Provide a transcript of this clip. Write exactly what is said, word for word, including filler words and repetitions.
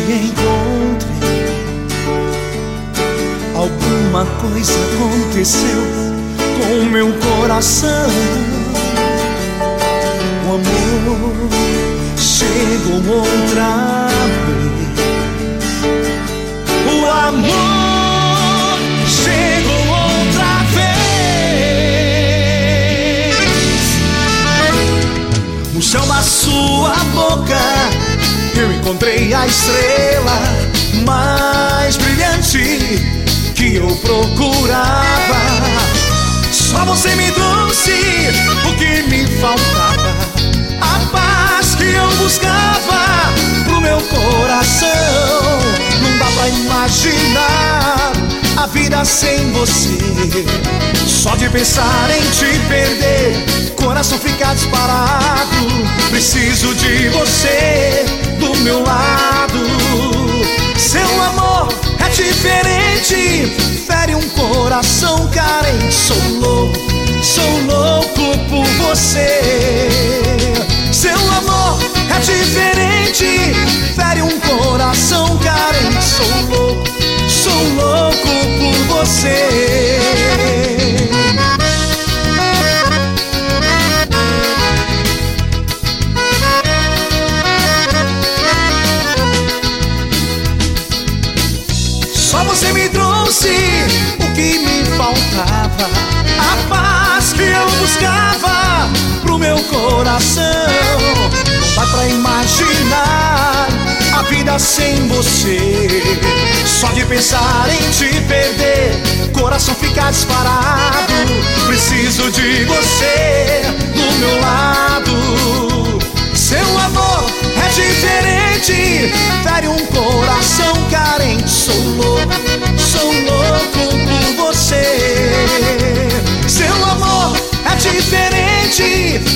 encontrei. Alguma coisa aconteceu com o meu coração. O amor chegou outra vez. O amor chegou outra vez. No chão da sua boca eu encontrei a estrela mais brilhante que eu procurava. Só você me trouxe o que me faltava, a paz que eu buscava pro meu coração. Não dá pra imaginar a vida sem você. Só de pensar em te perder, coração fica disparado. Preciso de você do meu lado. Seu amor é diferente, fere um coração carente. Sou louco, sou louco por você. Seu amor é diferente, fere um coração carente. Sou louco, sou louco por você. Só você me trouxe o que me faltava, a paz que eu buscava pro meu coração. Não dá pra imaginar a vida sem você. Só de pensar em te perder, coração fica disparado. Preciso de você do meu lado. Seu amor é diferente, fere um coração carente. Sou louco, sou louco por você. Seu amor é diferente,